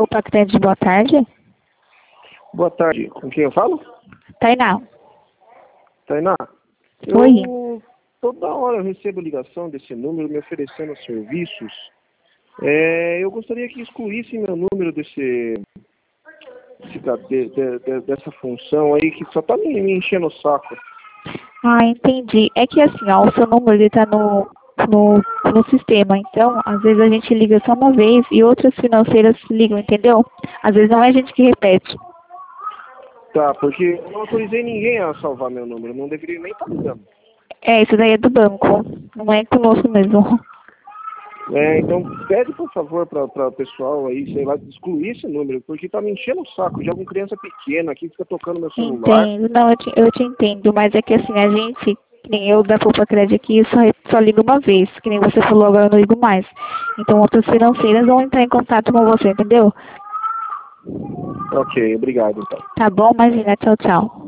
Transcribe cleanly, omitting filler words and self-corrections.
Poupa Crédito, boa tarde. Boa tarde. Com quem eu falo? Tainá. Tainá? Oi. Toda hora eu recebo ligação desse número me oferecendo serviços. Eu gostaria que excluísse meu número dessa função aí que só tá me enchendo o saco. Ah, entendi. É que assim, ó, o seu número ele tá no sistema. Então, às vezes a gente liga só uma vez e outras financeiras ligam, entendeu? Às vezes não é a gente que repete. Tá, porque eu não autorizei ninguém a salvar meu número. Não deveria nem estar ligando. Isso daí é do banco. Não é conosco mesmo. Então pede por favor para o pessoal aí, sei lá, excluir esse número, porque tá me enchendo o saco de alguma criança pequena aqui que fica tocando meu celular. Entendo. Não, eu te entendo. Mas é que assim, a gente, que nem eu da Poupa Crédito aqui, só ligo uma vez. Que nem você falou, agora eu não ligo mais. Então outras financeiras vão entrar em contato com você, entendeu? Ok, obrigado então. Tá bom, imagina. Tchau, tchau.